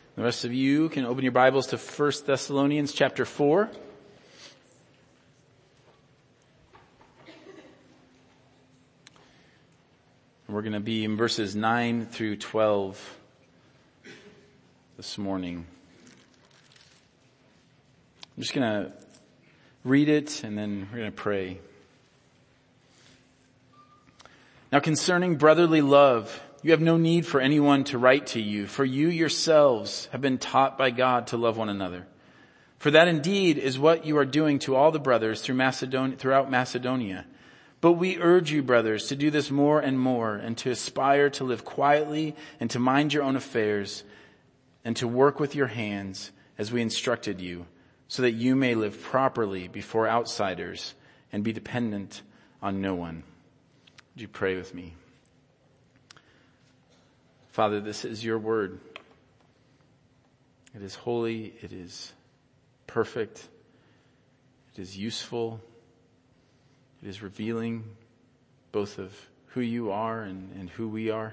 The rest of you can open your Bibles to 1 Thessalonians chapter 4. And we're going to be in verses 9 through 12 this morning. I'm just going to read it and then we're going to pray. Now concerning brotherly love, you have no need for anyone to write to you, for you yourselves have been taught by God to love one another. For that indeed is what you are doing to all the brothers throughout Macedonia. But we urge you, brothers, to do this more and more, and to aspire to live quietly and to mind your own affairs, and to work with your hands as we instructed you, so that you may live properly before outsiders and be dependent on no one. Would you pray with me? Father, this is your word. It is holy, it is perfect, it is useful, it is revealing both of who you are and who we are.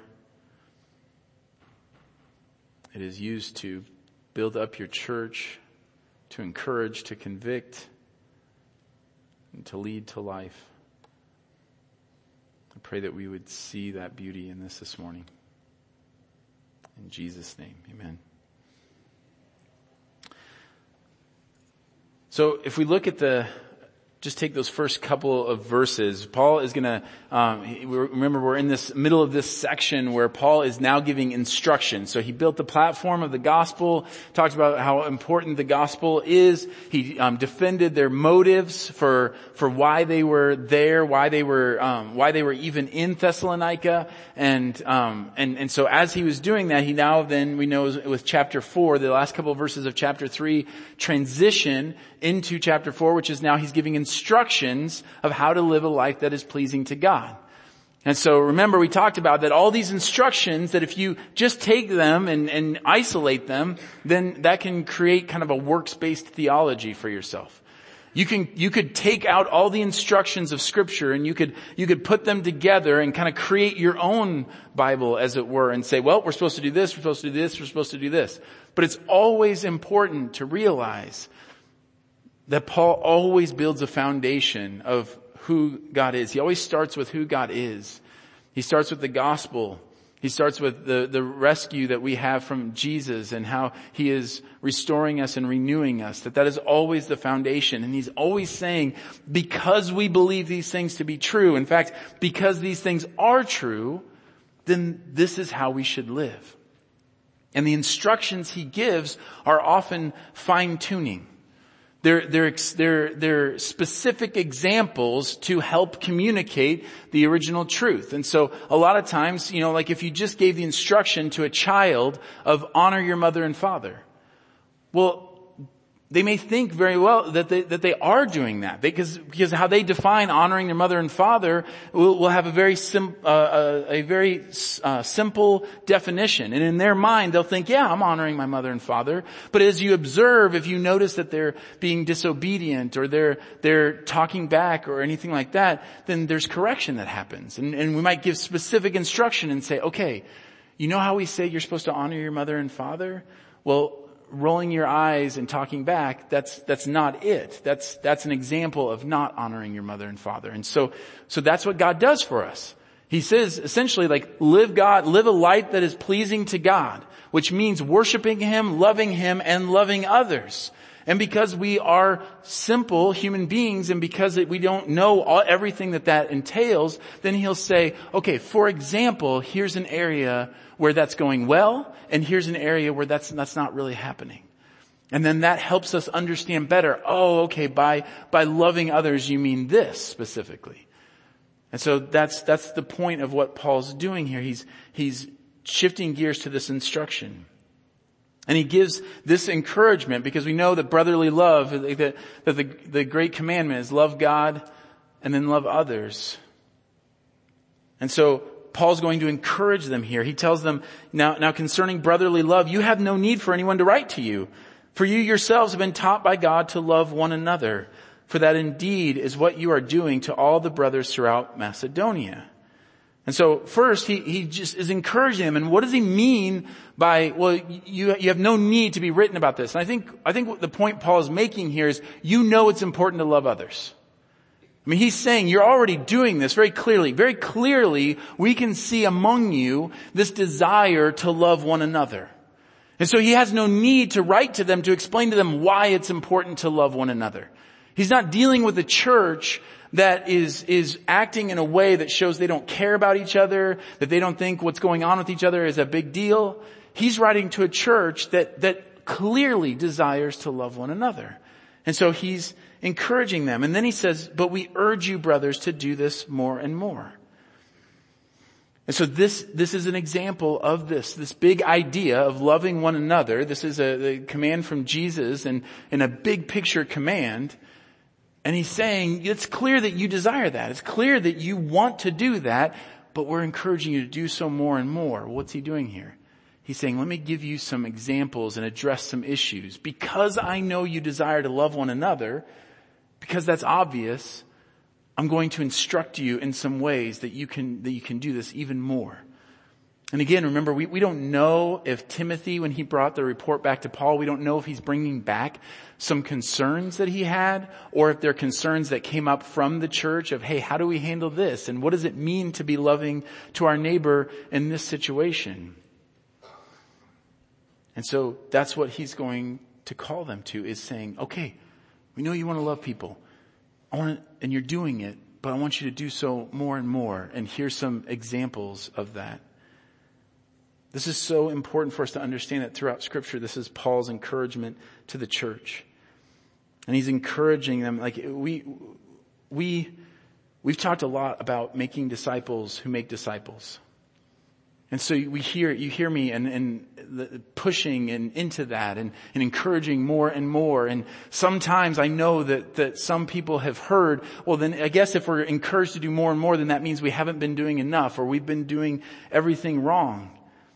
It is used to build up your church, to encourage, to convict, and to lead to life. I pray that we would see that beauty in this morning. In Jesus' name, amen. So if we look at just take those first couple of verses, Paul is going to, remember we're in this middle of this section where Paul is now giving instruction. So he built the platform of the gospel, talked about how important the gospel is. He defended their motives for why they were there, why they were even in Thessalonica. And so as he was doing that, he now then, we know with chapter 4, the last couple of verses of chapter 3 transition into chapter 4, which is now he's giving instructions of how to live a life that is pleasing to God. And so remember we talked about that all these instructions, that if you just take them and isolate them, then that can create kind of a works-based theology for yourself. You could take out all the instructions of Scripture and you could put them together and kind of create your own Bible, as it were, and say, well, we're supposed to do this, we're supposed to do this, we're supposed to do this. But it's always important to realize that Paul always builds a foundation of who God is. He always starts with who God is. He starts with the gospel. He starts with the rescue that we have from Jesus and how he is restoring us and renewing us. That is always the foundation. And he's always saying, because we believe these things to be true, in fact, because these things are true, then this is how we should live. And the instructions he gives are often fine-tuning. They're specific examples to help communicate the original truth. And so a lot of times, like if you just gave the instruction to a child of honor your mother and father, well, they may think very well that they are doing that because how they define honoring their mother and father will have a very simple definition. And in their mind, they'll think, yeah, I'm honoring my mother and father. But as you observe, if you notice that they're being disobedient or they're talking back or anything like that, then there's correction that happens. And we might give specific instruction and say, okay, you know how we say you're supposed to honor your mother and father? Well, rolling your eyes and talking back, that's not it. That's an example of not honoring your mother and father. And so that's what God does for us. He says essentially live a life that is pleasing to God, which means worshiping him, and loving others. And because we are simple human beings and because we don't know everything that entails, then he'll say, okay, for example, here's an area where that's going well, and here's an area where that's not really happening. And then that helps us understand better, oh, okay, by loving others you mean this specifically. And so that's the point of what Paul's doing here. He's shifting gears to this instruction. And he gives this encouragement because we know that brotherly love, that the great commandment is love God and then love others. And so Paul's going to encourage them here. He tells them, now concerning brotherly love, you have no need for anyone to write to you. For you yourselves have been taught by God to love one another. For that indeed is what you are doing to all the brothers throughout Macedonia. And so first, he just is encouraging them. And what does he mean by, well, you have no need to be written about this? And I think what the point Paul is making here is, you know it's important to love others. I mean, he's saying you're already doing this very clearly. Very clearly, we can see among you this desire to love one another. And so he has no need to write to them to explain to them why it's important to love one another. He's not dealing with a church that is acting in a way that shows they don't care about each other, that they don't think what's going on with each other is a big deal. He's writing to a church that clearly desires to love one another. And so he's encouraging them. And then he says, but we urge you, brothers, to do this more and more. And so this is an example of this big idea of loving one another. This is a command from Jesus and a big picture command. And he's saying, it's clear that you desire that. It's clear that you want to do that, but we're encouraging you to do so more and more. What's he doing here? He's saying, let me give you some examples and address some issues. Because I know you desire to love one another, because that's obvious, I'm going to instruct you in some ways that you can do this even more. And again, remember, we don't know if Timothy, when he brought the report back to Paul, we don't know if he's bringing back some concerns that he had, or if they're concerns that came up from the church of, hey, how do we handle this? And what does it mean to be loving to our neighbor in this situation? And so that's what he's going to call them to, is saying, okay, we know you want to love people. And you're doing it, but I want you to do so more and more. And here's some examples of that. This is so important for us to understand that throughout Scripture, this is Paul's encouragement to the church. And he's encouraging them, like we've talked a lot about making disciples who make disciples. And so you hear me and pushing and into that and encouraging more and more. And sometimes I know that some people have heard, well then I guess if we're encouraged to do more and more, then that means we haven't been doing enough, or we've been doing everything wrong.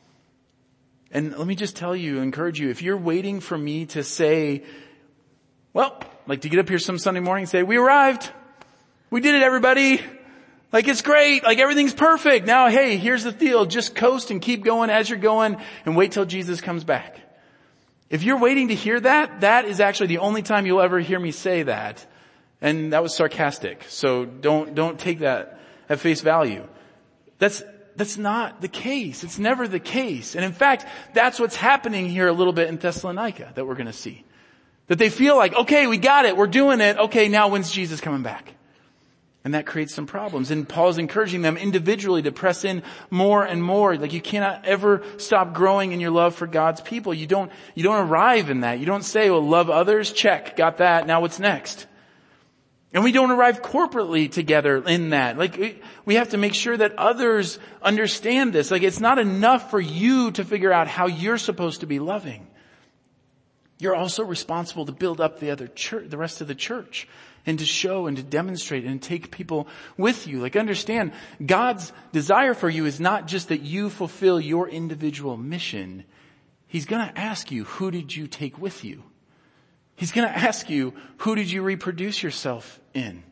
And let me just tell you, encourage you, if you're waiting for me to say, well, like to get up here some Sunday morning and say, we arrived. We did it, everybody. Like it's great. Like everything's perfect. Now, hey, here's the deal. Just coast and keep going as you're going and wait till Jesus comes back. If you're waiting to hear that, that is actually the only time you'll ever hear me say that. And that was sarcastic. So don't take that at face value. That's not the case. It's never the case. And in fact, that's what's happening here a little bit in Thessalonica that we're going to see. That they feel like, okay, we got it. We're doing it. Okay, now when's Jesus coming back? And that creates some problems. And Paul's encouraging them individually to press in more and more. Like you cannot ever stop growing in your love for God's people. You don't arrive in that. You don't say, well, love others. Check. Got that. Now what's next? And we don't arrive corporately together in that. Like we have to make sure that others understand this. Like it's not enough for you to figure out how you're supposed to be loving. You're also responsible to build up the rest of the church, and to show and to demonstrate and take people with you. Like understand, God's desire for you is not just that you fulfill your individual mission. He's going to ask you, who did you take with you? He's going to ask you, who did you reproduce yourself in?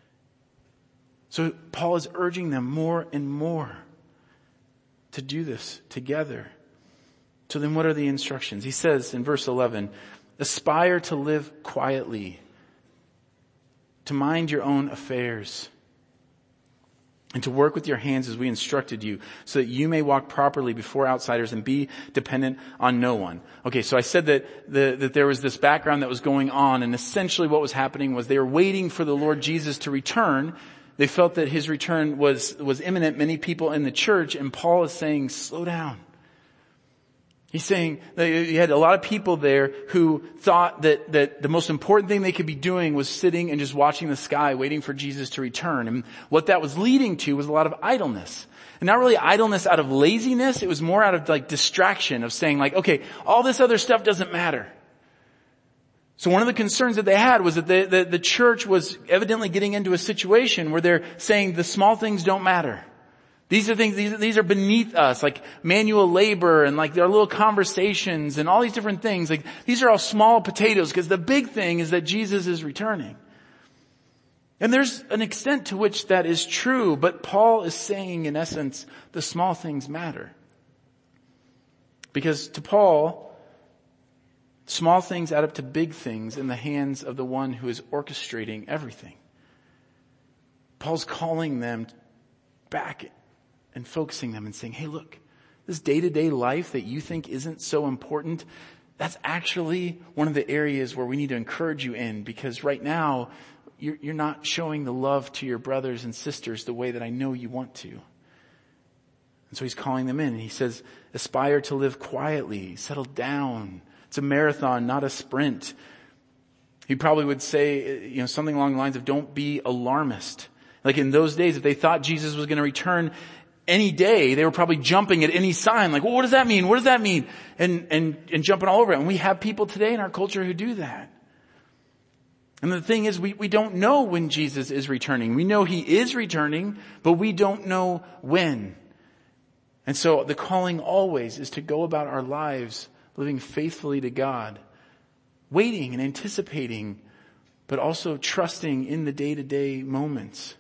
So Paul is urging them more and more to do this together. So then what are the instructions? He says in verse 11, aspire to live quietly, to mind your own affairs, and to work with your hands as we instructed you, so that you may walk properly before outsiders and be dependent on no one. Okay, so I said that there was this background that was going on, and essentially what was happening was they were waiting for the Lord Jesus to return. They felt that his return was imminent, many people in the church, and Paul is saying, slow down. He's saying that you had a lot of people there who thought that the most important thing they could be doing was sitting and just watching the sky, waiting for Jesus to return. And what that was leading to was a lot of idleness. And not really idleness out of laziness. It was more out of like distraction, of saying like, okay, all this other stuff doesn't matter. So one of the concerns that they had was that the church was evidently getting into a situation where they're saying the small things don't matter. These are things, these are beneath us, like manual labor and like their little conversations and all these different things. Like these are all small potatoes, because the big thing is that Jesus is returning. And there's an extent to which that is true, but Paul is saying, in essence, the small things matter. Because to Paul, small things add up to big things in the hands of the one who is orchestrating everything. Paul's calling them back and focusing them and saying, hey, look, this day-to-day life that you think isn't so important, that's actually one of the areas where we need to encourage you in, because right now you're not showing the love to your brothers and sisters the way that I know you want to. And so he's calling them in, and he says, aspire to live quietly, settle down. It's a marathon, not a sprint. He probably would say, something along the lines of, don't be alarmist. Like in those days, if they thought Jesus was going to return any day, they were probably jumping at any sign. Like, well, what does that mean? What does that mean? And jumping all over it. And we have people today in our culture who do that. And the thing is, we don't know when Jesus is returning. We know he is returning, but we don't know when. And so the calling always is to go about our lives living faithfully to God, waiting and anticipating, but also trusting in the day-to-day moments.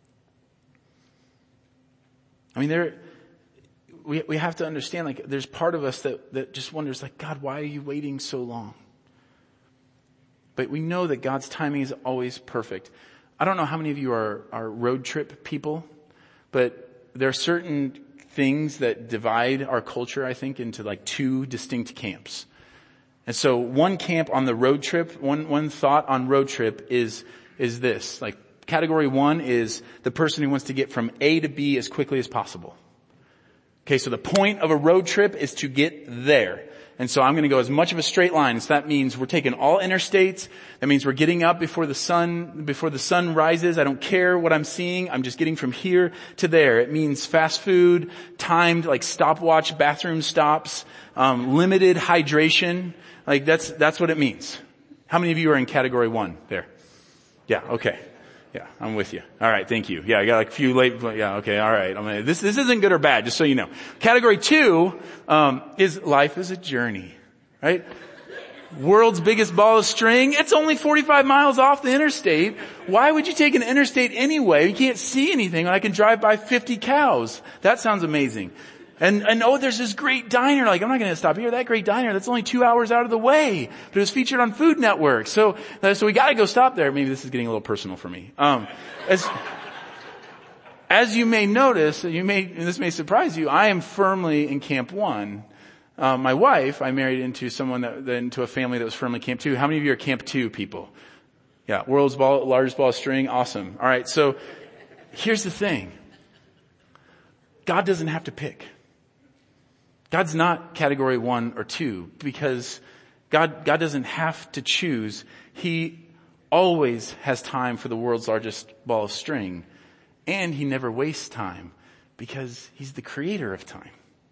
I mean, we have to understand, like, there's part of us that just wonders, like, God, why are you waiting so long? But we know that God's timing is always perfect. I don't know how many of you are road trip people, but there are certain things that divide our culture, I think, into like two distinct camps. And so one camp on the road trip, one thought on road trip is this, like, category one is the person who wants to get from A to B as quickly as possible. Okay, so the point of a road trip is to get there. And so I'm going to go as much of a straight line. So that means we're taking all interstates. That means we're getting up before the sun rises. I don't care what I'm seeing. I'm just getting from here to there. It means fast food, timed, like stopwatch bathroom stops, limited hydration. Like that's what it means. How many of you are in category one there? Yeah, okay. Yeah, I'm with you. All right, thank you. Yeah, I got like a few late, yeah, okay, all right. This isn't good or bad, just so you know. Category two, is life is a journey, right? World's biggest ball of string. It's only 45 miles off the interstate. Why would you take an interstate anyway? You can't see anything when I can drive by 50 cows. That sounds amazing. And there's this great diner. Like, I'm not going to stop here. That great diner, that's only 2 hours out of the way. But it was featured on Food Network. So we got to go stop there. Maybe this is getting a little personal for me. As you may notice, and this may surprise you, I am firmly in camp one. My wife, I married into into a family that was firmly camp two. How many of you are camp two people? Yeah, world's largest ball of string. Awesome. All right. So here's the thing. God doesn't have to pick. God's not category one or two, because God doesn't have to choose. He always has time for the world's largest ball of string, and he never wastes time because he's the creator of time.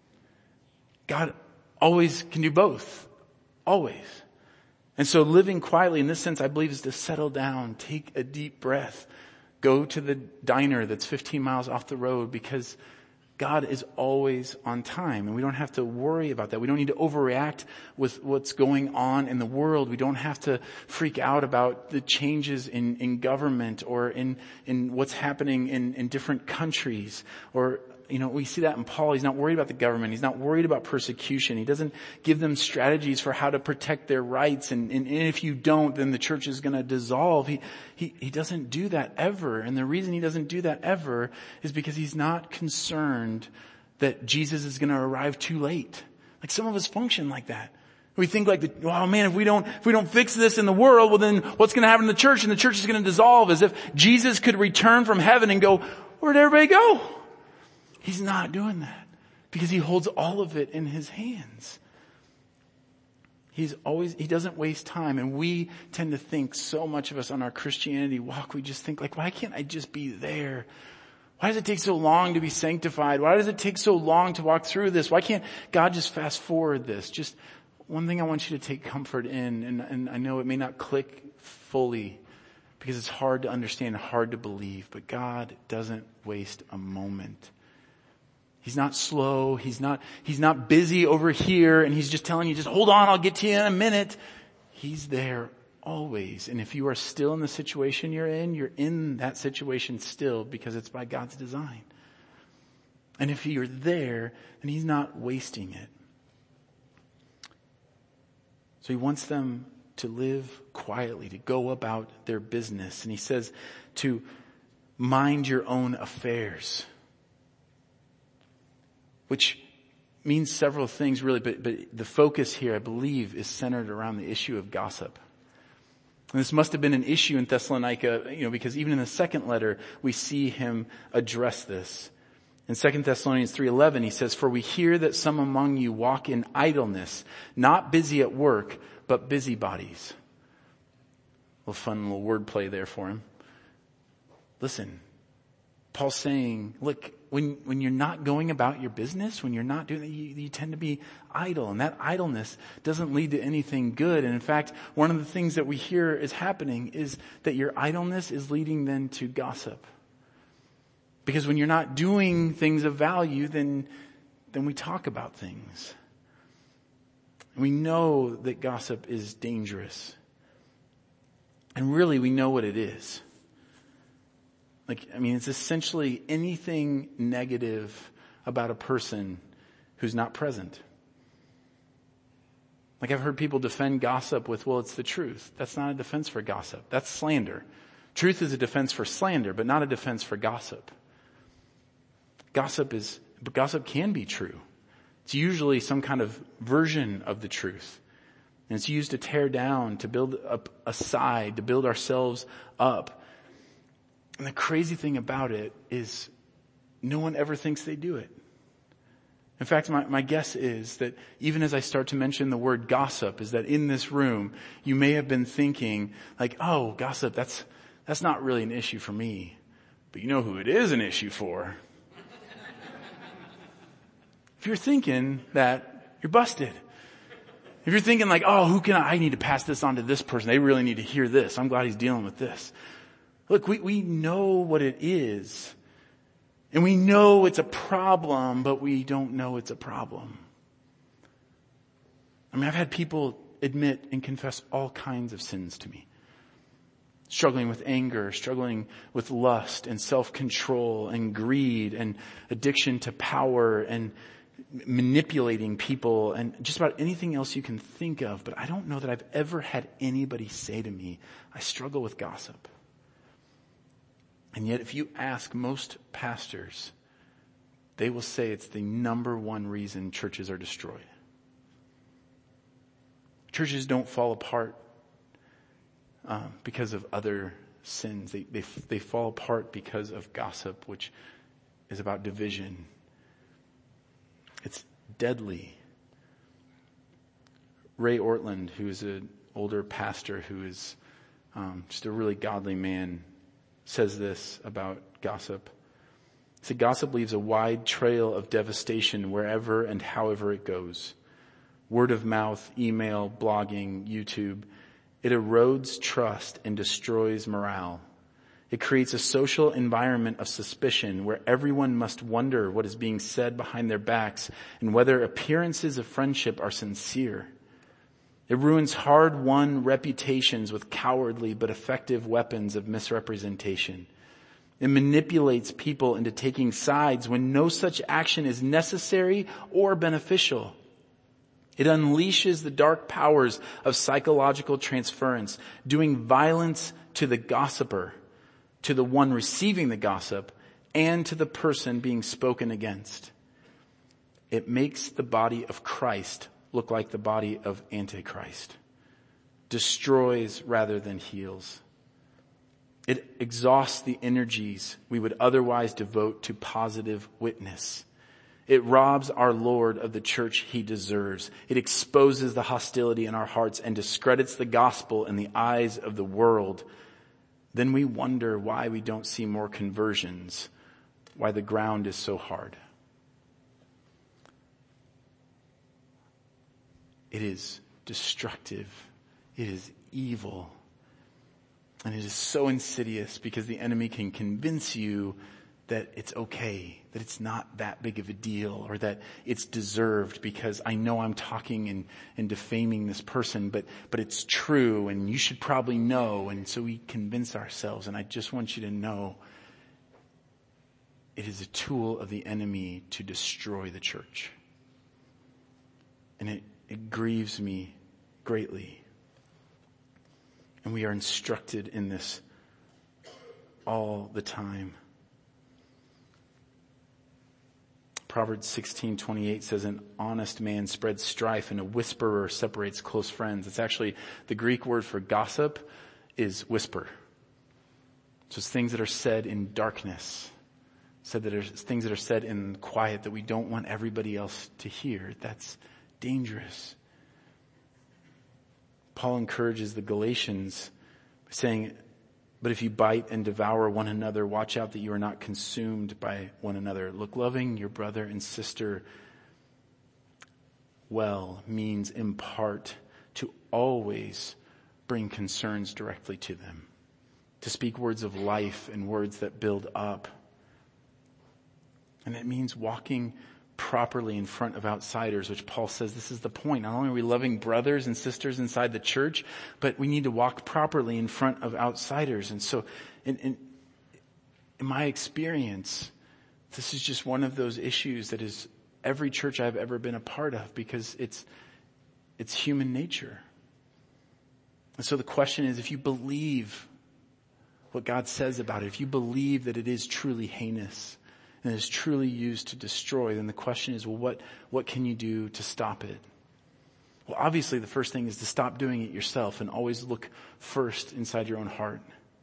God always can do both. Always. And so living quietly in this sense, I believe, is to settle down, take a deep breath, go to the diner that's 15 miles off the road, because God is always on time, and we don't have to worry about that. We don't need to overreact with what's going on in the world. We don't have to freak out about the changes in government or in what's happening in different countries. Or, we see that in Paul. He's not worried about the government. He's not worried about persecution. He doesn't give them strategies for how to protect their rights. And if you don't, then the church is going to dissolve. He doesn't do that ever. And the reason he doesn't do that ever is because he's not concerned that Jesus is going to arrive too late. Like, some of us function like that. We think like, oh man, if we don't fix this in the world, well then what's going to happen in the church? And the church is going to dissolve, as if Jesus could return from heaven and go, where'd everybody go? He's not doing that, because he holds all of it in his hands. He doesn't waste time. And we tend to think, so much of us on our Christianity walk, we just think like, why can't I just be there? Why does it take so long to be sanctified? Why does it take so long to walk through this? Why can't God just fast forward this? Just one thing I want you to take comfort in, and I know it may not click fully because it's hard to understand, hard to believe, but God doesn't waste a moment. He's not slow. He's not busy over here, and he's just telling you, just hold on, I'll get to you in a minute. He's there always. And if you are still in the situation you're in that situation still because it's by God's design. And if you're there, then he's not wasting it. So he wants them to live quietly, to go about their business. And he says to mind your own affairs, which means several things really, but the focus here, I believe, is centered around the issue of gossip. And this must have been an issue in Thessalonica, because even in the second letter, we see him address this. In 2 Thessalonians 3:11, he says, "For we hear that some among you walk in idleness, not busy at work, but busybodies." A little fun little wordplay there for him. Listen, Paul's saying, look, when you're not going about your business, when you're not doing it, you tend to be idle. And that idleness doesn't lead to anything good. And in fact, one of the things that we hear is happening is that your idleness is leading then to gossip. Because when you're not doing things of value, then we talk about things. We know that gossip is dangerous. And really, we know what it is. It's essentially anything negative about a person who's not present. I've heard people defend gossip with, well, it's the truth. That's not a defense for gossip. That's slander. Truth is a defense for slander, but not a defense for gossip. But gossip can be true. It's usually some kind of version of the truth. And it's used to tear down, to build up a side, to build ourselves up. And the crazy thing about it is no one ever thinks they do it. In fact, my guess is that even as I start to mention the word gossip, is that in this room, you may have been thinking oh, gossip, that's not really an issue for me. But you know who it is an issue for? If you're thinking that, you're busted. If you're thinking oh, I need to pass this on to this person. They really need to hear this. I'm glad he's dealing with this. Look, we know what it is. And we know it's a problem, but we don't know it's a problem. I've had people admit and confess all kinds of sins to me. Struggling with anger, struggling with lust and self-control and greed and addiction to power and manipulating people and just about anything else you can think of. But I don't know that I've ever had anybody say to me, I struggle with gossip. And yet if you ask most pastors, they will say it's the number one reason churches are destroyed. Churches don't fall apart because of other sins. They fall apart because of gossip, which is about division. It's deadly. Ray Ortland, who is an older pastor who is just a really godly man, says this about gossip. He said, gossip leaves a wide trail of devastation wherever and however it goes. Word of mouth, email, blogging, YouTube. It erodes trust and destroys morale. It creates a social environment of suspicion where everyone must wonder what is being said behind their backs and whether appearances of friendship are sincere. It ruins hard-won reputations with cowardly but effective weapons of misrepresentation. It manipulates people into taking sides when no such action is necessary or beneficial. It unleashes the dark powers of psychological transference, doing violence to the gossiper, to the one receiving the gossip, and to the person being spoken against. It makes the body of Christ look like the body of Antichrist. Destroys rather than heals. It exhausts the energies we would otherwise devote to positive witness. It robs our Lord of the church he deserves. It exposes the hostility in our hearts and discredits the gospel in the eyes of the world. Then we wonder why we don't see more conversions, why the ground is so hard. It is destructive. It is evil. And it is so insidious because the enemy can convince you that it's okay, that it's not that big of a deal, or that it's deserved because I know I'm talking and defaming this person, but it's true and you should probably know. And so we convince ourselves. And I just want you to know it is a tool of the enemy to destroy the church. And it grieves me greatly. And we are instructed in this all the time. Proverbs 16:28 says, an honest man spreads strife and a whisperer separates close friends. It's actually, the Greek word for gossip is whisper. So it's things that are said in darkness. Said that there's things that are said in quiet that we don't want everybody else to hear. That's dangerous. Paul encourages the Galatians saying, but if you bite and devour one another, watch out that you are not consumed by one another. Look, loving your brother and sister well means in part to always bring concerns directly to them. To speak words of life and words that build up. And it means walking properly in front of outsiders, which Paul says this is the point. Not only are we loving brothers and sisters inside the church, but we need to walk properly in front of outsiders. And so in my experience, this is just one of those issues that is every church I've ever been a part of, because it's human nature. And so the question is, if you believe what God says about it, if you believe that it is truly heinous, and is truly used to destroy, then the question is, well, what can you do to stop it? Well, obviously the first thing is to stop doing it yourself and always look first inside your own heart.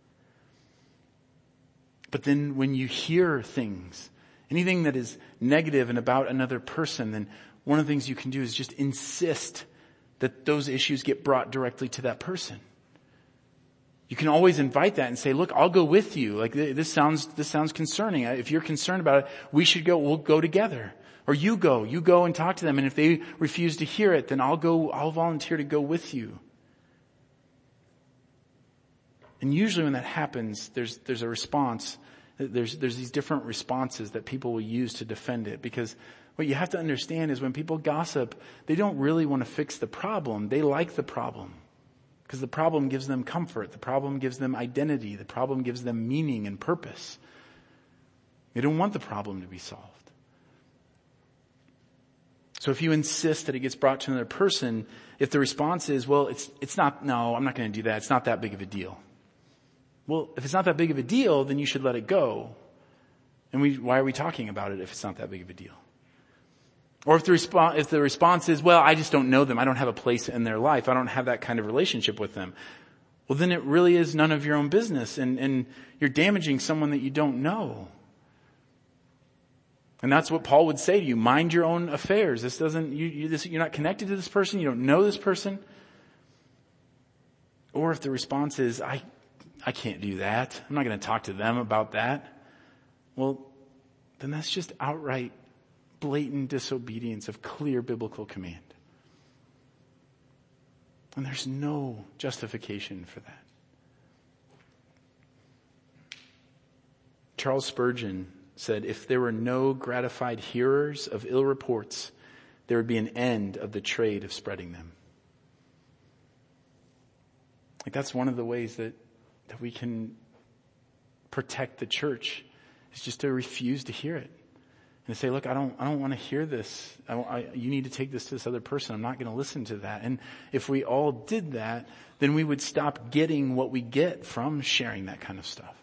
But then when you hear things, anything that is negative and about another person, then one of the things you can do is just insist that those issues get brought directly to that person. You can always invite that and say, look, I'll go with you. Like, this sounds concerning. If you're concerned about it, we'll go together. Or you go and talk to them. And if they refuse to hear it, then I'll volunteer to go with you. And usually when that happens, there's a response. There's these different responses that people will use to defend it. Because what you have to understand is when people gossip, they don't really want to fix the problem. They like the problem. Because the problem gives them comfort. The problem gives them identity. The problem gives them meaning and purpose. They don't want the problem to be solved. So if you insist that it gets brought to another person, if the response is, well, it's not, no, I'm not going to do that. It's not that big of a deal. Well, if it's not that big of a deal, then you should let it go. And why are we talking about it if it's not that big of a deal? Or if the response is, well, I just don't know them. I don't have a place in their life. I don't have that kind of relationship with them. Well, then it really is none of your own business. And you're damaging someone that you don't know. And that's what Paul would say to you. Mind your own affairs. You're not connected to this person. You don't know this person. Or if the response is, I can't do that. I'm not going to talk to them about that. Well, then that's just outright blatant disobedience of clear biblical command. And there's no justification for that. Charles Spurgeon said, if there were no gratified hearers of ill reports, there would be an end of the trade of spreading them. Like, that's one of the ways that we can protect the church, is just to refuse to hear it. And say, look, I don't want to hear this. You need to take this to this other person. I'm not going to listen to that. And if we all did that, then we would stop getting what we get from sharing that kind of stuff.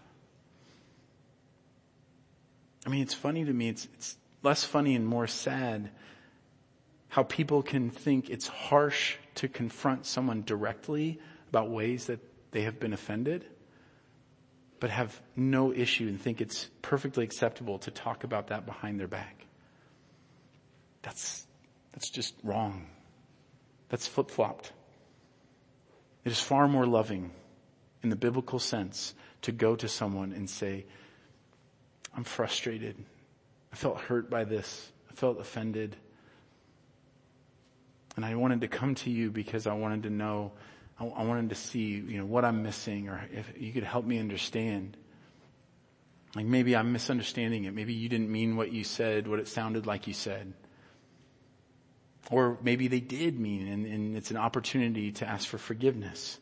I mean, it's funny to me. It's less funny and more sad how people can think it's harsh to confront someone directly about ways that they have been offended, but have no issue and think it's perfectly acceptable to talk about that behind their back. That's just wrong. That's flip-flopped. It is far more loving in the biblical sense to go to someone and say, I'm frustrated. I felt hurt by this. I felt offended. And I wanted to come to you because I wanted to know, I wanted to see, what I'm missing, or if you could help me understand. Like maybe I'm misunderstanding it. Maybe you didn't mean what you said, what it sounded like you said. Or maybe they did mean, and it's an opportunity to ask for forgiveness.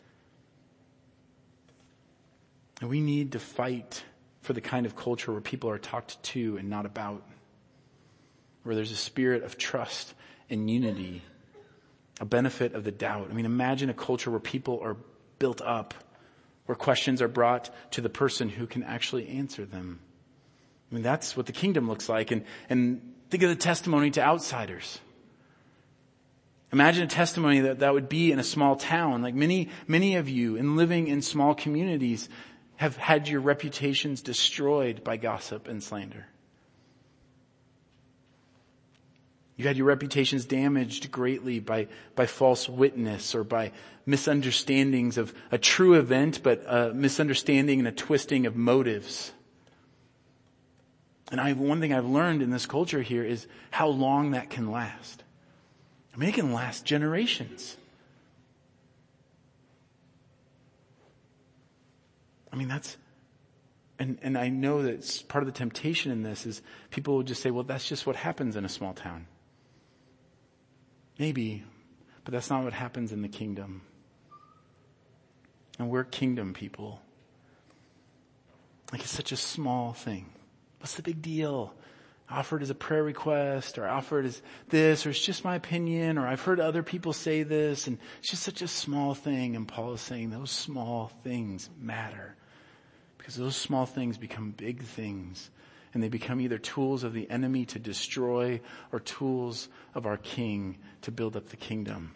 And we need to fight for the kind of culture where people are talked to and not about. Where there's a spirit of trust and unity, a benefit of the doubt. I mean, imagine a culture where people are built up, where questions are brought to the person who can actually answer them. I mean, that's what the kingdom looks like. And think of the testimony to outsiders. Imagine a testimony that would be in a small town. Like many of you in living in small communities have had your reputations destroyed by gossip and slander. You've had your reputations damaged greatly by false witness or by misunderstandings of a true event, but a misunderstanding and a twisting of motives. And one thing I've learned in this culture here is how long that can last. I mean, it can last generations. I mean, and I know that part of the temptation in this is people will just say, well, that's just what happens in a small town. Maybe, but that's not what happens in the kingdom. And we're kingdom people. Like it's such a small thing. What's the big deal? Offered as a prayer request, or offered as this, or it's just my opinion, or I've heard other people say this, and it's just such a small thing. And Paul is saying those small things matter. Because those small things become big things. And they become either tools of the enemy to destroy or tools of our King to build up the kingdom.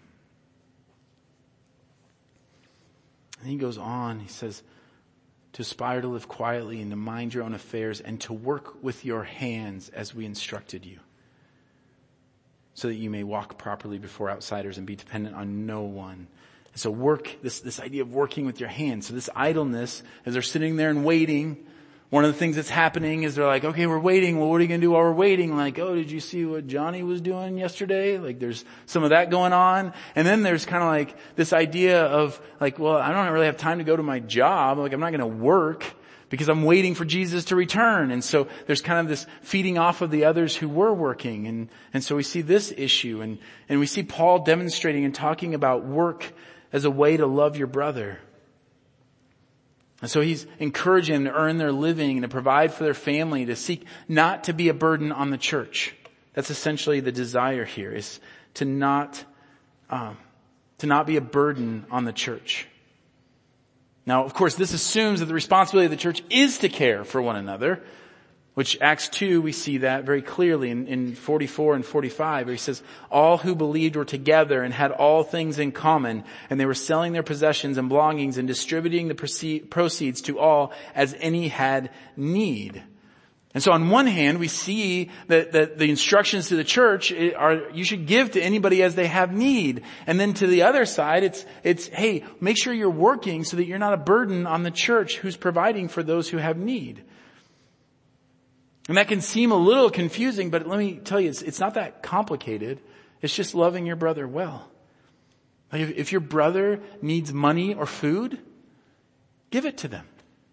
And he goes on, he says, to aspire to live quietly and to mind your own affairs and to work with your hands as we instructed you, so that you may walk properly before outsiders and be dependent on no one. And so this idea of working with your hands. So this idleness, as they're sitting there and waiting, one of the things that's happening is they're like, okay, we're waiting. Well, what are you going to do while we're waiting? Like, oh, did you see what Johnny was doing yesterday? Like there's some of that going on. And then there's kind of like this idea of like, well, I don't really have time to go to my job. Like I'm not going to work because I'm waiting for Jesus to return. And so there's kind of this feeding off of the others who were working. And so we see this issue and we see Paul demonstrating and talking about work as a way to love your brother. And so he's encouraging them to earn their living and to provide for their family, to seek not to be a burden on the church. That's essentially the desire here, is to not be a burden on the church. Now, of course, this assumes that the responsibility of the church is to care for one another, which Acts 2, we see that very clearly in 44 and 45, where he says, all who believed were together and had all things in common, and they were selling their possessions and belongings and distributing the proceeds to all as any had need. And so on one hand, we see that the instructions to the church are, you should give to anybody as they have need. And then to the other side, it's, hey, make sure you're working so that you're not a burden on the church who's providing for those who have need. And that can seem a little confusing, but let me tell you, it's not that complicated. It's just loving your brother well. Like if your brother needs money or food, give it to them.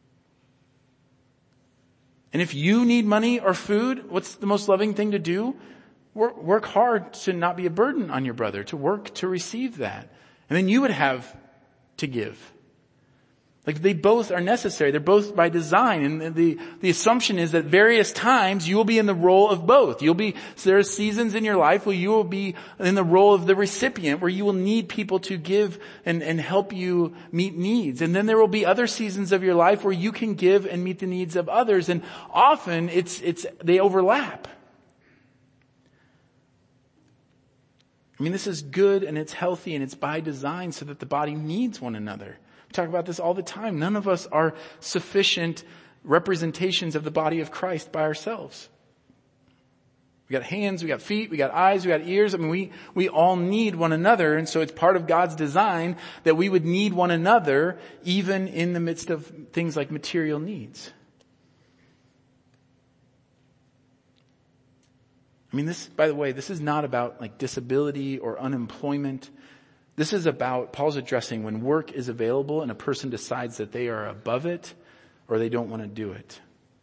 And if you need money or food, what's the most loving thing to do? Work hard to not be a burden on your brother, to work to receive that. And then you would have to give. Like they both are necessary. They're both by design. And the assumption is that various times you will be in the role of both. So there are seasons in your life where you will be in the role of the recipient, where you will need people to give and help you meet needs. And then there will be other seasons of your life where you can give and meet the needs of others. And often they overlap. I mean, this is good and it's healthy and it's by design so that the body needs one another. We talk about this all the time. None of us are sufficient representations of the body of Christ by ourselves. We got hands, we got feet, we got eyes, we got ears. I mean, we all need one another. And so it's part of God's design that we would need one another even in the midst of things like material needs. I mean, by the way, this is not about like disability or unemployment. This is about, Paul's addressing when work is available and a person decides that they are above it or they don't want to do it.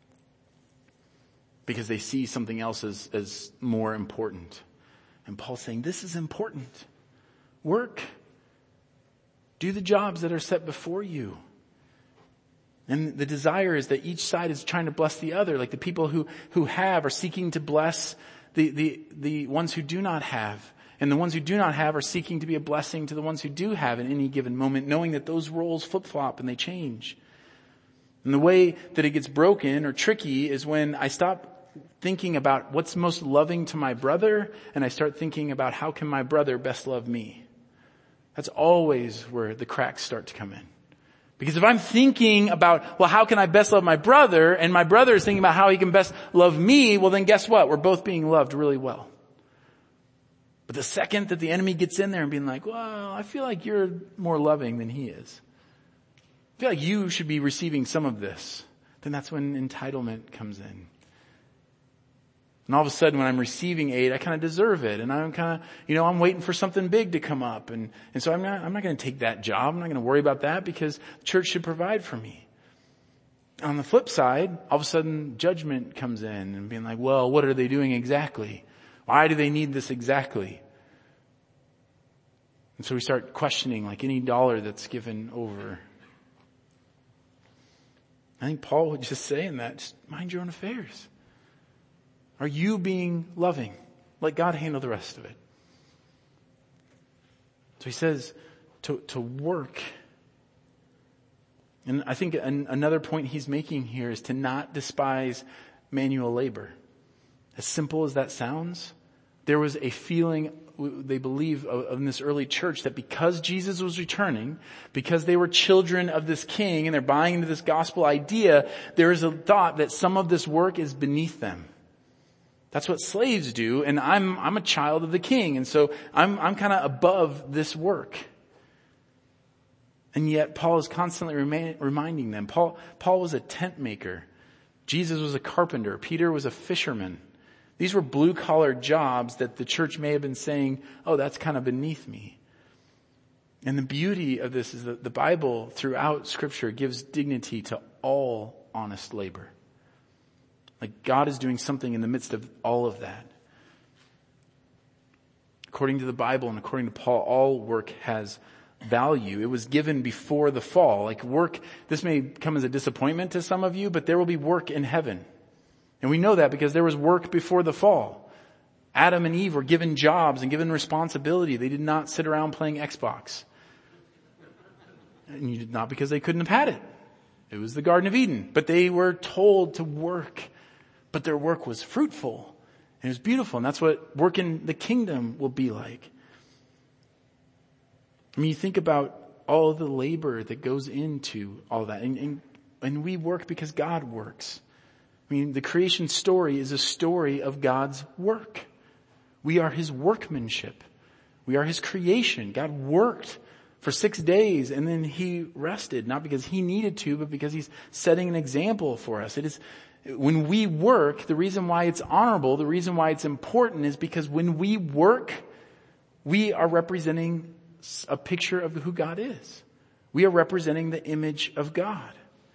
because they see something else as more important. And Paul's saying, this is important. Work. Do the jobs that are set before you. And the desire is that each side is trying to bless the other. Like the people who have are seeking to bless the ones who do not have. And the ones who do not have are seeking to be a blessing to the ones who do have in any given moment, knowing that those roles flip-flop and they change. And the way that it gets broken or tricky is when I stop thinking about what's most loving to my brother and I start thinking about how can my brother best love me. That's always where the cracks start to come in. Because if I'm thinking about, well, how can I best love my brother, and my brother is thinking about how he can best love me, well then guess what? We're both being loved really well. But the second that the enemy gets in there and being like, well, I feel like you're more loving than he is. I feel like you should be receiving some of this. Then that's when entitlement comes in. And all of a sudden when I'm receiving aid, I kind of deserve it. And I'm kind of, I'm waiting for something big to come up. And so I'm not going to take that job. I'm not going to worry about that because the church should provide for me. On the flip side, all of a sudden judgment comes in and being like, well, what are they doing exactly? Why do they need this exactly? And so we start questioning like any dollar that's given over. I think Paul would just say in that, just mind your own affairs. Are you being loving? Let God handle the rest of it. So he says to work. And I think another point he's making here is to not despise manual labor. As simple as that sounds, there was a feeling, they believe, in this early church that because Jesus was returning, because they were children of this king and they're buying into this gospel idea, there is a thought that some of this work is beneath them. That's what slaves do, and I'm a child of the king, and so I'm kind of above this work. And yet Paul is constantly reminding them. Paul was a tent maker. Jesus was a carpenter. Peter was a fisherman. These were blue-collar jobs that the church may have been saying, oh, that's kind of beneath me. And the beauty of this is that the Bible throughout Scripture gives dignity to all honest labor. Like God is doing something in the midst of all of that. According to the Bible and according to Paul, all work has value. It was given before the fall. Like work, this may come as a disappointment to some of you, but there will be work in heaven. And we know that because there was work before the fall. Adam and Eve were given jobs and given responsibility. They did not sit around playing Xbox. And not because they couldn't have had it. It was the Garden of Eden. But they were told to work. But their work was fruitful. And it was beautiful. And that's what work in the kingdom will be like. I mean, you think about all the labor that goes into all that. And we work because God works. I mean, the creation story is a story of God's work. We are His workmanship. We are His creation. God worked for 6 days and then He rested, not because He needed to, but because He's setting an example for us. It is, when we work, the reason why it's honorable, the reason why it's important is because when we work, we are representing a picture of who God is. We are representing the image of God.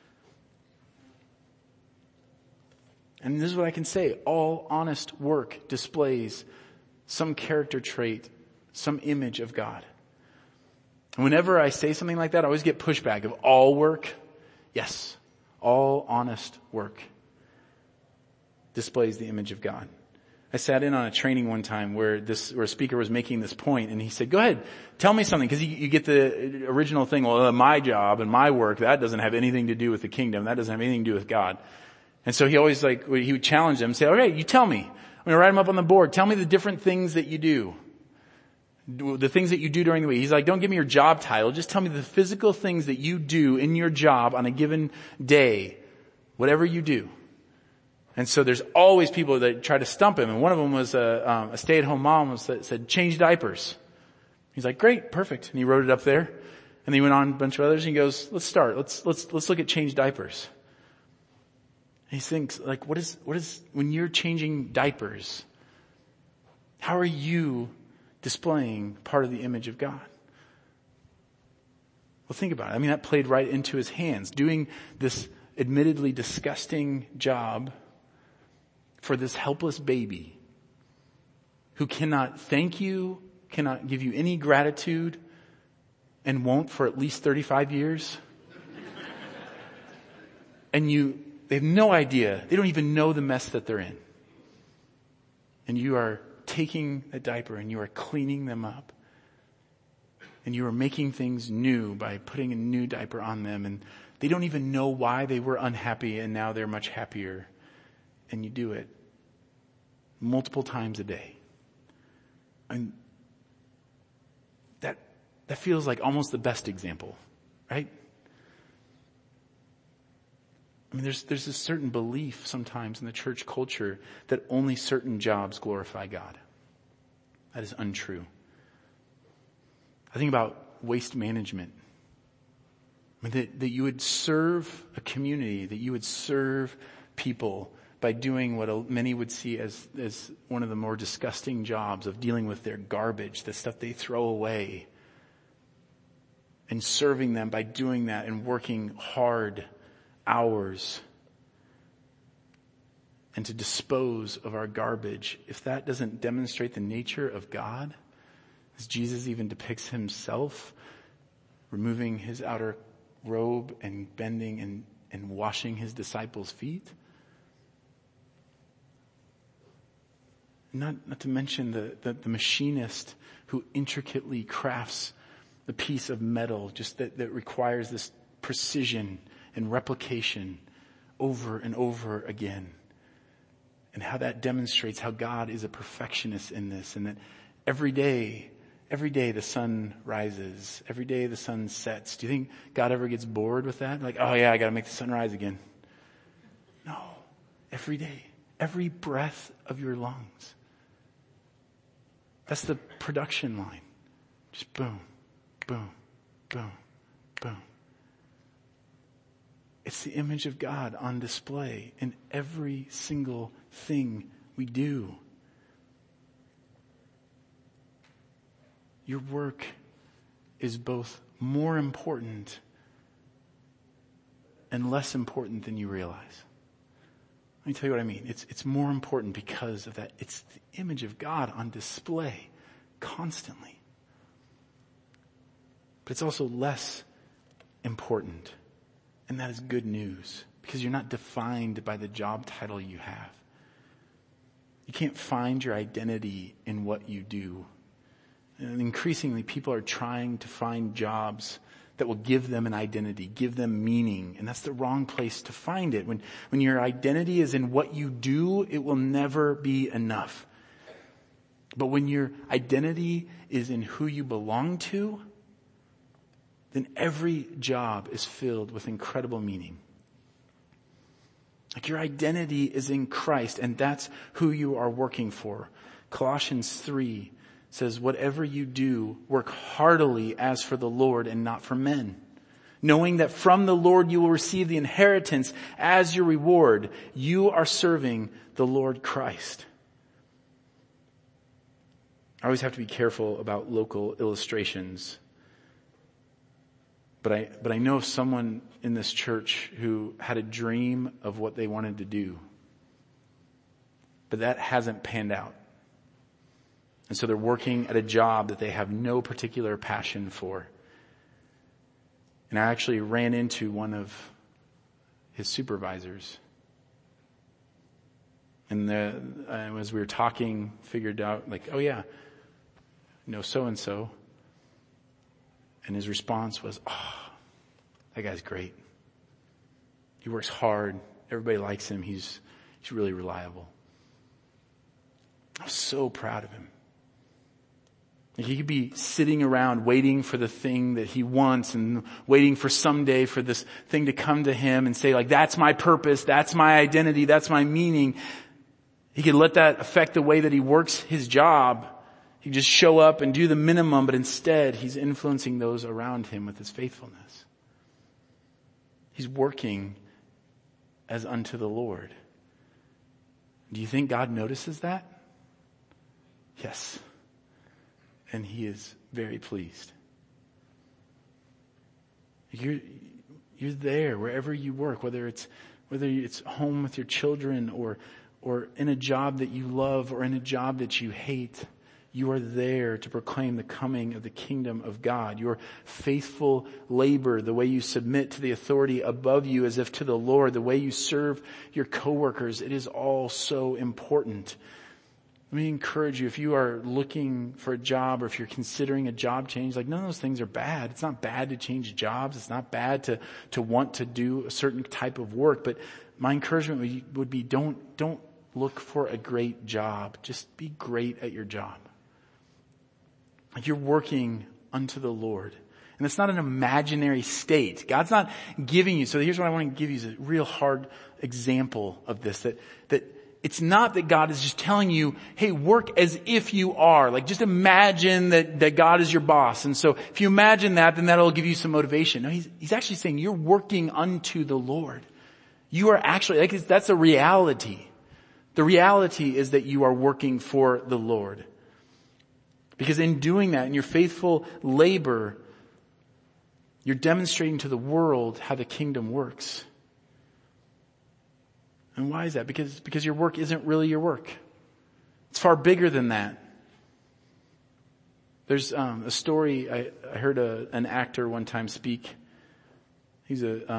And this is what I can say. All honest work displays some character trait, some image of God. And whenever I say something like that, I always get pushback of all work. Yes, all honest work displays the image of God. I sat in on a training one time where a speaker was making this point, and he said, go ahead, tell me something, because you get the original thing, well, my job and my work, that doesn't have anything to do with the kingdom. That doesn't have anything to do with God. And so he always he would challenge them and say, okay, you tell me. I'm going to write them up on the board. Tell me the different things that you do. The things that you do during the week. He's like, don't give me your job title. Just tell me the physical things that you do in your job on a given day. Whatever you do. And so there's always people that try to stump him. And one of them was a stay-at-home mom that said, change diapers. He's like, great, perfect. And he wrote it up there. And then he went on a bunch of others and he goes, let's start. Let's look at change diapers. And he thinks, like, what is, when you're changing diapers, how are you displaying part of the image of God? Well, think about it. I mean, that played right into his hands. Doing this admittedly disgusting job for this helpless baby who cannot thank you, cannot give you any gratitude, and won't for at least 35 years. And they have no idea. They don't even know the mess that they're in. And you are taking a diaper and you are cleaning them up. And you are making things new by putting a new diaper on them. And they don't even know why they were unhappy and now they're much happier. And you do it multiple times a day. And that feels like almost the best example, right? I mean, there's a certain belief sometimes in the church culture that only certain jobs glorify God. That is untrue. I think about waste management. I mean, that you would serve a community, that you would serve people by doing what many would see as one of the more disgusting jobs of dealing with their garbage, the stuff they throw away, and serving them by doing that and working hard hours and to dispose of our garbage. If that doesn't demonstrate the nature of God, as Jesus even depicts himself removing his outer robe and bending and washing his disciples' feet. Not to mention the machinist who intricately crafts the piece of metal just that requires this precision and replication over and over again. And how that demonstrates how God is a perfectionist in this, and that every day the sun rises, every day the sun sets. Do you think God ever gets bored with that? Like, oh yeah, I gotta make the sun rise again. No. Every day. Every breath of your lungs. That's the production line. Just boom, boom, boom, boom. It's the image of God on display in every single thing we do. Your work is both more important and less important than you realize. Let me tell you what I mean. It's more important because of that. It's the image of God on display constantly. But it's also less important. And that is good news, because you're not defined by the job title you have. You can't find your identity in what you do. And increasingly, people are trying to find jobs that will give them an identity, give them meaning. And that's the wrong place to find it. When your identity is in what you do, it will never be enough. But when your identity is in who you belong to, then every job is filled with incredible meaning. Like, your identity is in Christ, and that's who you are working for. Colossians 3 says, whatever you do, work heartily as for the Lord and not for men, knowing that from the Lord you will receive the inheritance as your reward. You are serving the Lord Christ. I always have to be careful about local illustrations. But I know of someone in this church who had a dream of what they wanted to do. But that hasn't panned out. And so they're working at a job that they have no particular passion for. And I actually ran into one of his supervisors. And as we were talking, figured out, like, oh yeah, so-and-so. And his response was, oh, that guy's great. He works hard. Everybody likes him. He's really reliable. I was so proud of him. He could be sitting around waiting for the thing that he wants and waiting for someday for this thing to come to him and say, like, that's my purpose, that's my identity, that's my meaning. He could let that affect the way that he works his job. He could just show up and do the minimum, but instead he's influencing those around him with his faithfulness. He's working as unto the Lord. Do you think God notices that? Yes. And he is very pleased. You're there wherever you work, whether it's home with your children or or in a job that you love or in a job that you hate, you are there to proclaim the coming of the kingdom of God. Your faithful labor, the way you submit to the authority above you as if to the Lord, the way you serve your coworkers, it is all so important. Let me encourage you, if you are looking for a job or if you're considering a job change, like none of those things are bad. It's not bad to change jobs. It's not bad to want to do a certain type of work. But my encouragement would be don't look for a great job. Just be great at your job. Like you're working unto the Lord. And it's not an imaginary state. God's not giving you. So here's what I want to give you is a real hard example of this. That it's not that God is just telling you, hey, work as if you are. Like just imagine that God is your boss. And so if you imagine that, then that'll give you some motivation. No, he's actually saying you're working unto the Lord. You are actually, like that's a reality. The reality is that you are working for the Lord. Because in doing that, in your faithful labor, you're demonstrating to the world how the kingdom works. And why is that? Because your work isn't really your work. It's far bigger than that. There's a story, I heard an actor one time speak. He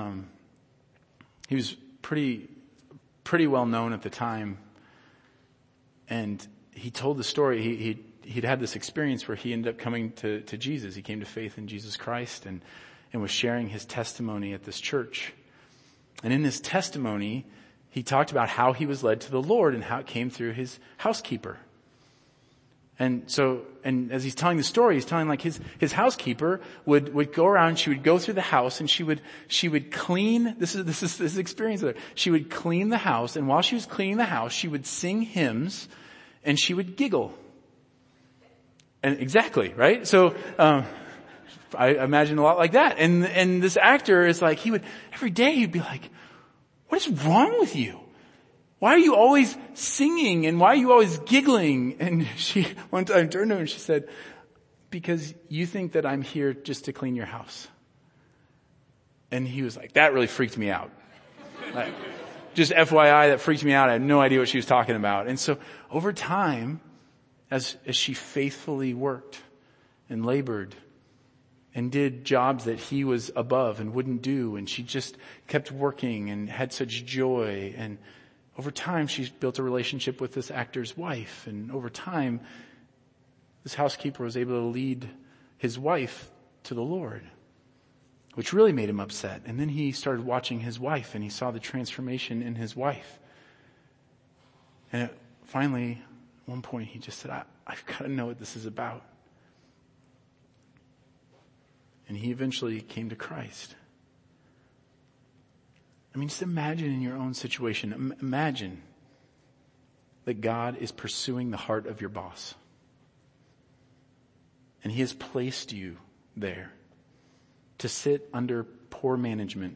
was pretty well known at the time. And he told the story, he'd had this experience where he ended up coming to Jesus. He came to faith in Jesus Christ and was sharing his testimony at this church. And in his testimony, he talked about how he was led to the Lord and how it came through his housekeeper. And as he's telling the story, he's telling like his housekeeper would go around, she would go through the house and she would clean, this is experience there. She would clean the house, and while she was cleaning the house, she would sing hymns and she would giggle. And exactly, right? So, I imagine a lot like that. And this actor is like, every day he'd be like, what is wrong with you? Why are you always singing and why are you always giggling? And she one time turned to him and she said, because you think that I'm here just to clean your house. And he was like, that really freaked me out. Like, just FYI, that freaked me out. I had no idea what she was talking about. And so over time, as she faithfully worked and labored and did jobs that he was above and wouldn't do, and she just kept working and had such joy, and over time she built a relationship with this actor's wife, and over time this housekeeper was able to lead his wife to the Lord, which really made him upset. And then he started watching his wife and he saw the transformation in his wife. And finally, at one point he just said, I've got to know what this is about. And he eventually came to Christ. I mean, just imagine in your own situation. Imagine that God is pursuing the heart of your boss. And he has placed you there to sit under poor management.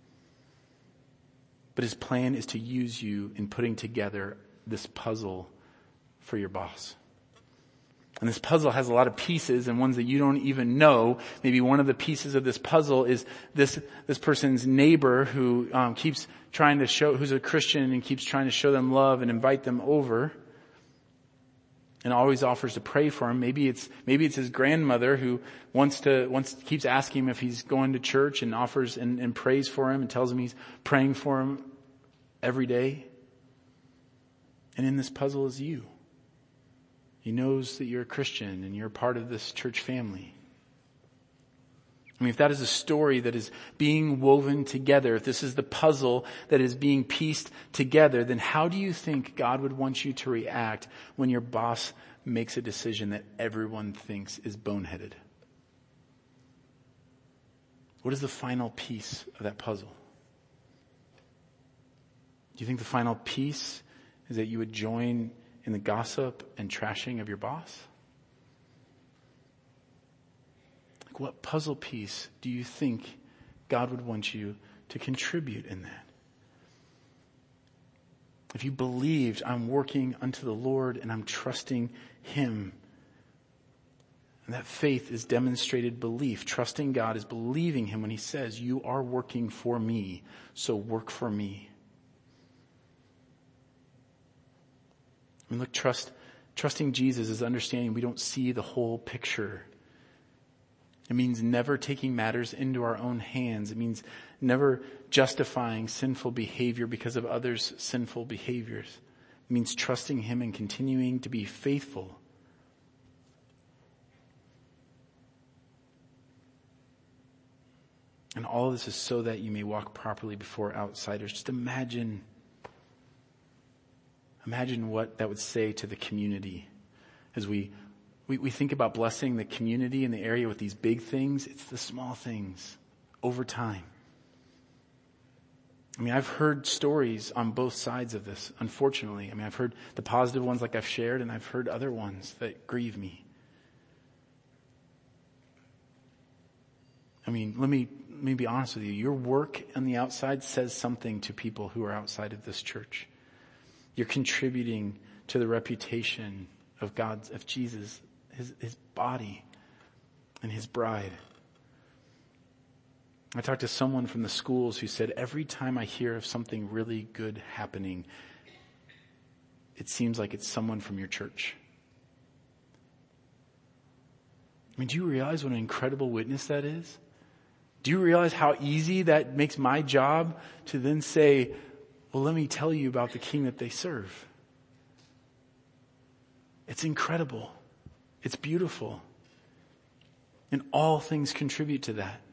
But his plan is to use you in putting together this puzzle for your boss. And this puzzle has a lot of pieces and ones that you don't even know. Maybe one of the pieces of this puzzle is this person's neighbor who keeps trying to show, who's a Christian and keeps trying to show them love and invite them over. And always offers to pray for him. Maybe it's his grandmother who keeps asking him if he's going to church and offers and prays for him and tells him he's praying for him every day. And in this puzzle is you. He knows that you're a Christian and you're part of this church family. I mean, if that is a story that is being woven together, if this is the puzzle that is being pieced together, then how do you think God would want you to react when your boss makes a decision that everyone thinks is boneheaded? What is the final piece of that puzzle? Do you think the final piece is that you would join in the gossip and trashing of your boss? Like, what puzzle piece do you think God would want you to contribute in that? If you believed, I'm working unto the Lord and I'm trusting him. And that faith is demonstrated belief. Trusting God is believing him when he says, you are working for me, so work for me. mean, look, trusting Jesus is understanding we don't see the whole picture. It means never taking matters into our own hands. It means never justifying sinful behavior because of others' sinful behaviors. It means trusting him and continuing to be faithful. And all of this is so that you may walk properly before outsiders. Just imagine what that would say to the community as we think about blessing the community in the area with these big things. It's the small things over time. I mean, I've heard stories on both sides of this, unfortunately. I mean, I've heard the positive ones like I've shared, and I've heard other ones that grieve me. I mean, let me be honest with you. Your work on the outside says something to people who are outside of this church. You're contributing to the reputation of Jesus, his body and his bride. I talked to someone from the schools who said, every time I hear of something really good happening, it seems like it's someone from your church. I mean, do you realize what an incredible witness that is? Do you realize how easy that makes my job to then say, well, let me tell you about the king that they serve? It's incredible. It's beautiful. And all things contribute to that.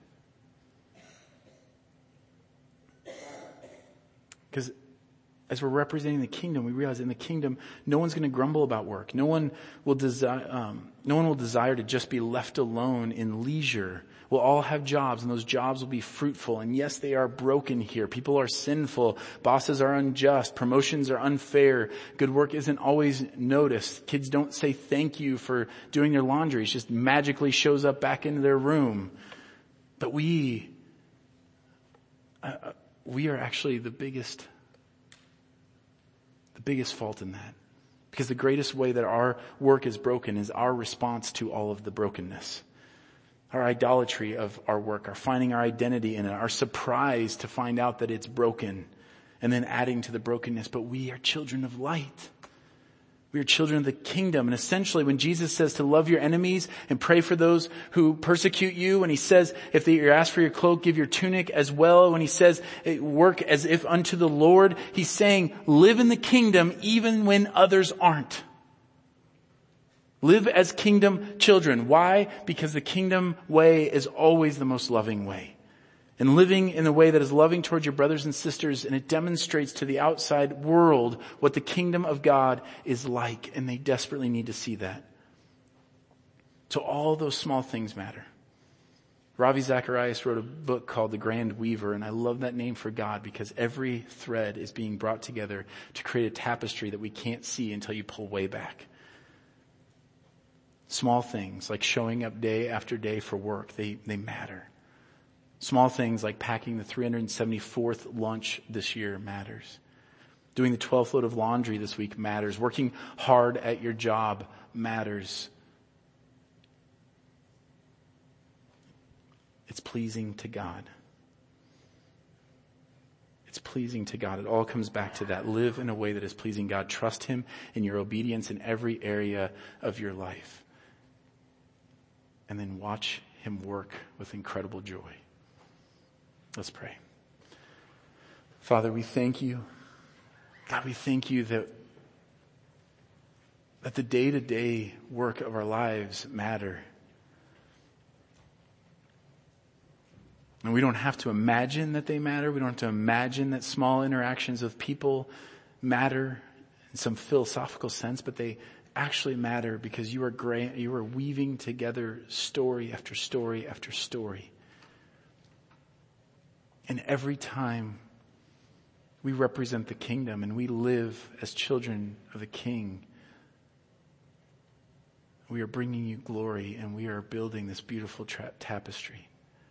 Because as we're representing the kingdom, we realize in the kingdom, no one's going to grumble about work. No one will desire to just be left alone in leisure. We'll all have jobs, and those jobs will be fruitful. And yes, they are broken here. People are sinful. Bosses are unjust. Promotions are unfair. Good work isn't always noticed. Kids don't say thank you for doing their laundry. It just magically shows up back into their room. But we are actually the biggest fault in that. Because the greatest way that our work is broken is our response to all of the brokenness. Our idolatry of our work, our finding our identity in it, our surprise to find out that it's broken, and then adding to the brokenness. But we are children of light. We are children of the kingdom. And essentially when Jesus says to love your enemies and pray for those who persecute you, when he says if you ask for your cloak, give your tunic as well, when he says work as if unto the Lord, he's saying live in the kingdom even when others aren't. Live as kingdom children. Why? Because the kingdom way is always the most loving way. And living in a way that is loving towards your brothers and sisters, and it demonstrates to the outside world what the kingdom of God is like, and they desperately need to see that. So all those small things matter. Ravi Zacharias wrote a book called The Grand Weaver, and I love that name for God because every thread is being brought together to create a tapestry that we can't see until you pull way back. Small things like showing up day after day for work, they matter. Small things like packing the 374th lunch this year matters. Doing the 12th load of laundry this week matters. Working hard at your job matters. It's pleasing to God. It's pleasing to God. It all comes back to that. Live in a way that is pleasing God. Trust him in your obedience in every area of your life. And then watch him work with incredible joy. Let's pray. Father, we thank you. God, we thank you that the day-to-day work of our lives matter. And we don't have to imagine that they matter. We don't have to imagine that small interactions with people matter in some philosophical sense, but they actually matter because you are weaving together story after story after story. And every time we represent the kingdom and we live as children of the King, we are bringing you glory and we are building this beautiful tapestry.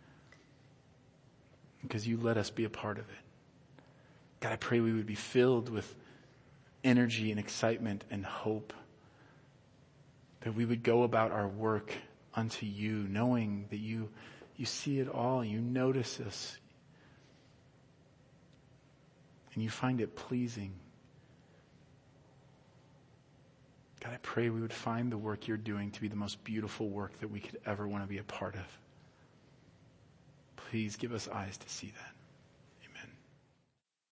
Because you let us be a part of it. God, I pray we would be filled with energy and excitement and hope. That we would go about our work unto you, knowing that you see it all, you notice us, and you find it pleasing. pray we would find the work you're doing to be the most beautiful work that we could ever want to be a part of. Please give us eyes to see that.